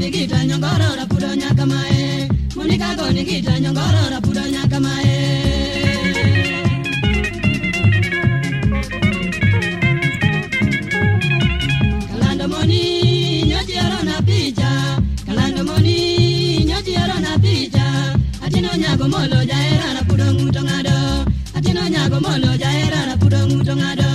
goni gita nyongoro rapudo nyaka mae. Monica goni gita nyongoro rapudo nyaka mae. Kalando moni nyoji arona picha. Kalando moni nyoji arona picha. Atino nyago molo jaera rapudo nguto ngado. Atino nyago molo jaera rapudo nguto ngado.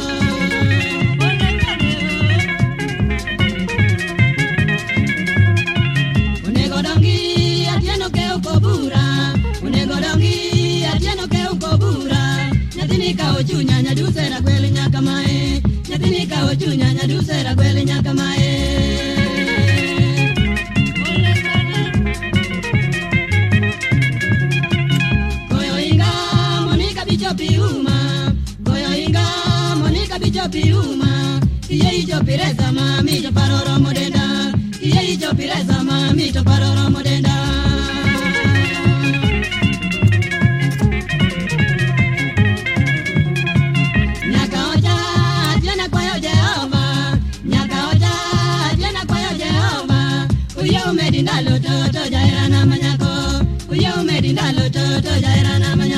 Chunya nyadusera kweli nyaka mae. Nyathini kao chunya nyadusera kweli nyaka mae. Goyo inga Monica bichopi uma. Goyo inga Monica bichopi uma. Iye ijo pireza mami to paroro modenda. Iye ijo pireza mami to paroro modenda. Uyo medindalo to jaira na manyako. Uyo medindalo to jaira na manyako.